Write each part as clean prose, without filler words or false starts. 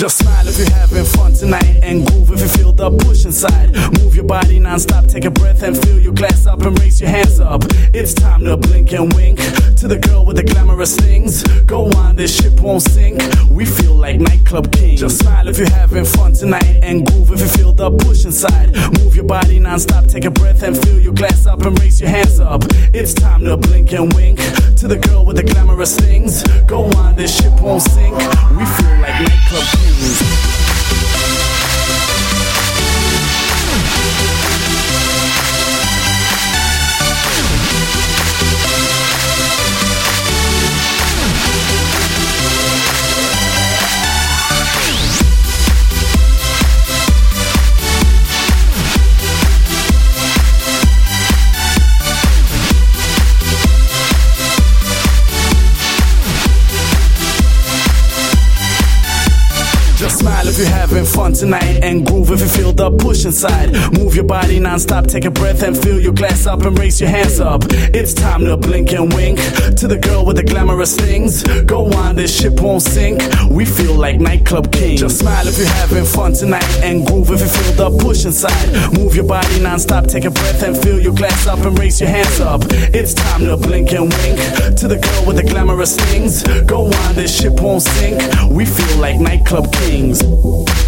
Just smile if you're having fun tonight, and groove if you feel the push inside. Move your body non-stop, take a breath and fill your glass up and raise your hands up. It's time to blink and wink to the girl with the glamorous things. Go on, this ship won't sink. We feel like nightclub kings. Just smile if you're having fun tonight, and groove if you feel the push inside. Move your body non-stop, take a breath and fill your glass up and raise your hands up. It's time to blink and wink to the girl with the glamorous things. Go on, this ship won't sink. We feel like nightclub kings. Smile if you're having fun tonight, and groove if you feel the push inside. Move your body non-stop, take a breath and fill your glass up and raise your hands up. It's time to blink and wink to the girl with the glamorous things. Go on, this ship won't sink. We feel like nightclub kings. Just smile if you're having fun tonight, and groove if you feel the push inside. Move your body non-stop, take a breath and fill your glass up and raise your hands up. It's time to blink and wink to the girl with the glamorous things. Go on, this ship won't sink. We feel like nightclub kings. Just smile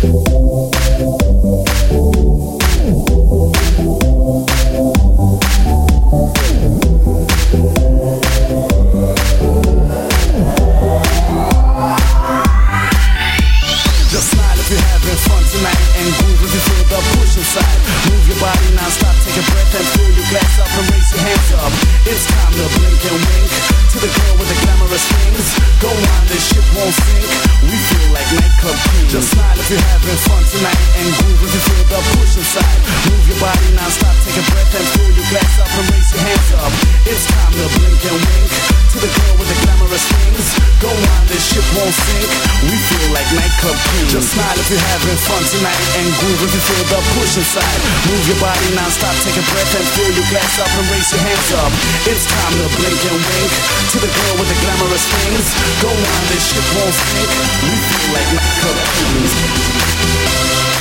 if you're having fun tonight, and groove if you feel the push inside. Move your body non-stop, take a breath and fill your glass up and raise your hands up. It's time to blink and wink to the girl with the glamorous things. Go on, this ship won't sink. We feel like nightclub kings. Just smile if you're having fun tonight, and groove if you feel the push inside. Move your body non-stop, take a breath and fill your glass up and raise your hands up. It's time to blink and wink to the girl with the glamorous things. Go on, this ship won't sink. We feel like nightclub kings. Just smile if you're having fun tonight, and groove if you feel the push inside. Move your body non-stop, take a breath and fill your glass up and raise your hands up. It's time to blink and wink to the girl with the glamorous things. Go on, this ship won't sink. We feel like nightclub kings.